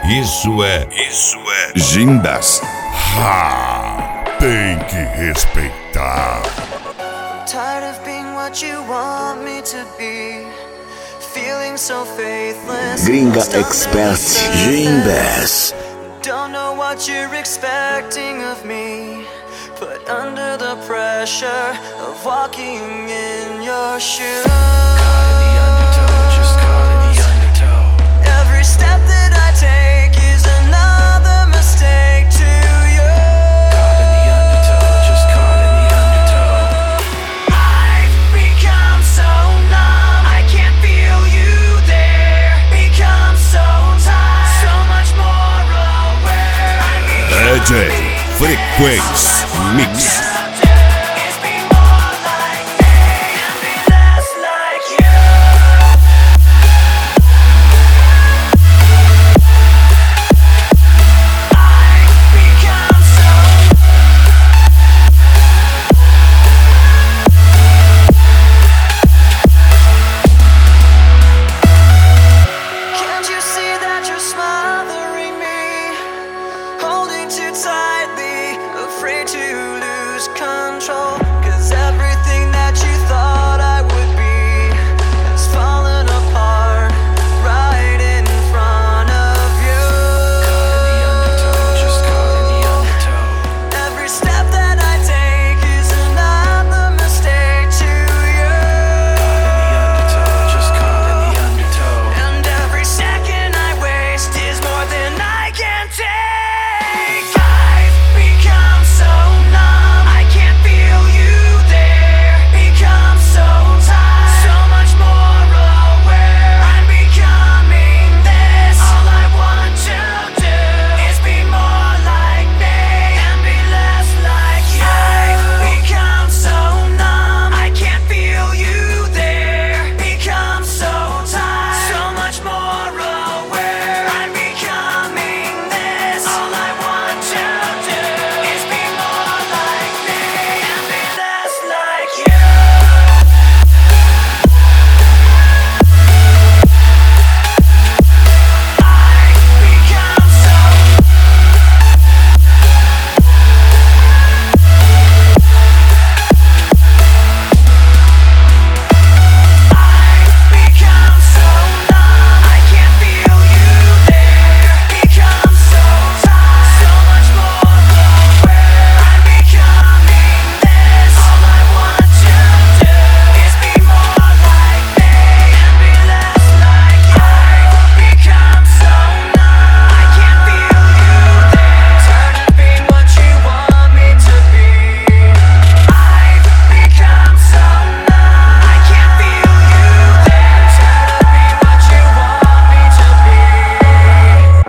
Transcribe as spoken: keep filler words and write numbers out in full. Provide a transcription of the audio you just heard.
Isso é. Isso é. Gindas. Ha! Tem que respeitar. Tired of being what you want me to be. Feeling so faithless. Gringa Expert Gindas. Don't know what you're expecting of me. But under the pressure of walking in your shoes. Caught in the undertow, just caught in the undertow. Every step that I take is another mistake to you. Caught in the undertow, just caught in the undertow. I've become so numb, I can't feel you there. Become so tired, so much more aware. D J Frequência Mix.